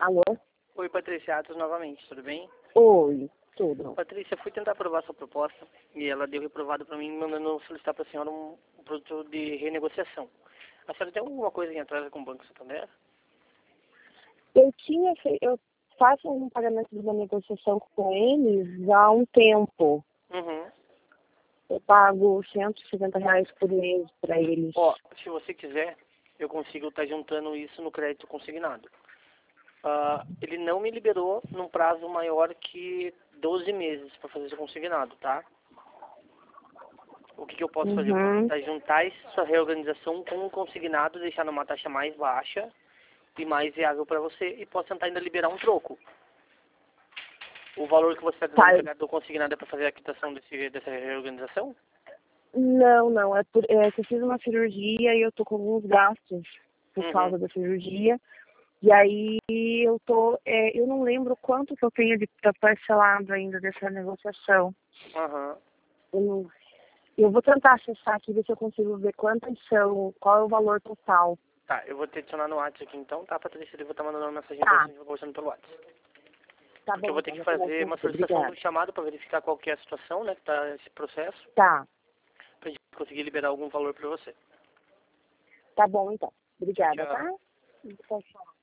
Alô? Oi, Patrícia Atos novamente, tudo bem? Oi, tudo. Patrícia, fui tentar aprovar sua proposta e ela deu reprovado para mim, mandando solicitar para a senhora um produto de renegociação. A senhora tem alguma coisa em atraso com o Banco Santander? Eu faço um pagamento de uma negociação com eles há um tempo. Uhum. Eu pago R$ 150 por mês para eles. Ó, se você quiser, eu consigo estar juntando isso no crédito consignado. Ele não me liberou num prazo maior que 12 meses para fazer esse consignado, tá? O que eu posso fazer? Eu posso tentar juntar essa reorganização com um consignado, deixar numa taxa mais baixa e mais viável para você, e posso tentar ainda liberar um troco. O valor que você está tentando pegar do consignado é para fazer a quitação dessa reorganização? Não. É que eu fiz uma cirurgia e eu tô com alguns gastos por causa da cirurgia. E aí eu não lembro quanto que eu tenho de parcelado ainda dessa negociação. Eu vou tentar acessar aqui, ver se eu consigo ver quantas são, qual é o valor total. Tá, eu vou te adicionar no WhatsApp aqui então, tá, Patrícia? Eu vou estar mandando uma mensagem pra gente, conversando pelo WhatsApp. Tá Porque bom, eu vou ter que fazer uma solicitação do chamado para verificar qual que é a situação, né, que tá esse processo. Tá. Pra gente conseguir liberar algum valor para você. Tá bom, então. Obrigada, Tchau. tá? Tchau.